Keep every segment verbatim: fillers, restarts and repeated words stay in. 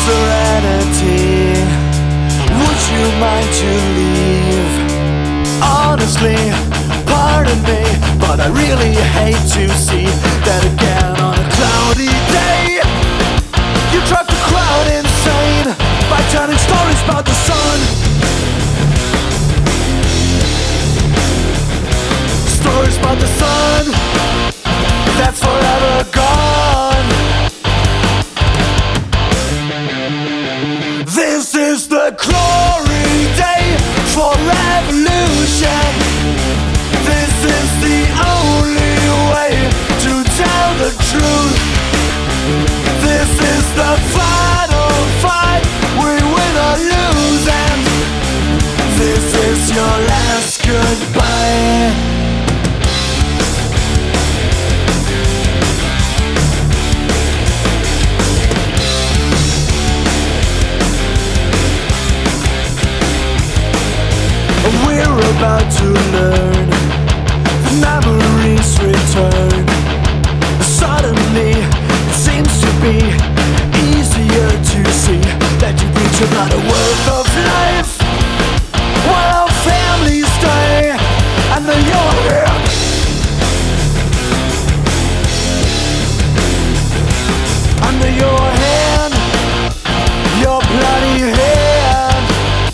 serenity. Would you mind to leave? Honestly, pardon me, but I really hate to see that again on a cloudy day. You drive the crowd insane by telling stories about the sun. Stories about the sun that's forever gone. This is the glory day for revolution. This is the only way to tell the truth. This is the final fight, we win or lose, and this is your last goodbye. We're about to learn, the memories return. Suddenly, it seems to be easier to see that you reach about a worth of life while our families die under your hand. Under your hand, your bloody hand.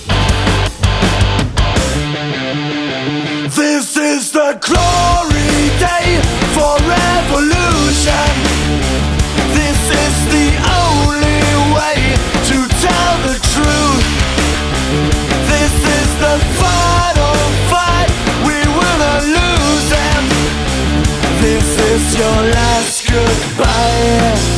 This is the glory day for revolution. This is the only way to tell the truth. This is the final fight, we win or lose, and this is your last goodbye.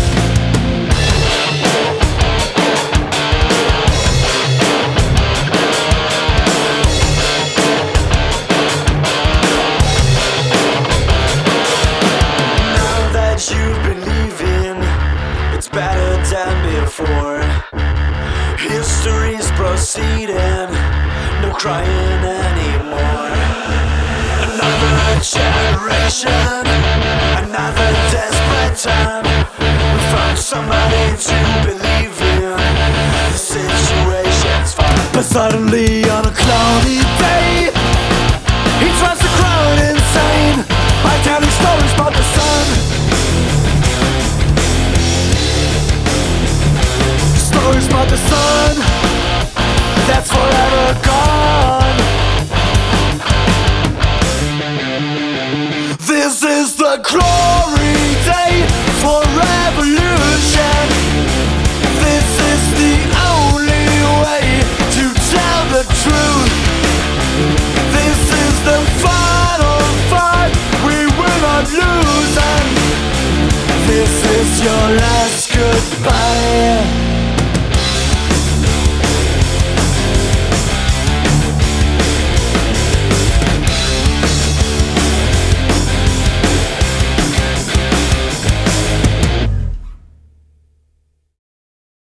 You believe in, it's better than before. History's proceeding, no crying anymore. Another generation, another desperate time. We found somebody to believe in. The situation's fine, but suddenly on a cloudy day, he drives the crowd insane by telling stories about the sun. Stories about the sun that's forever gone. This is the glory day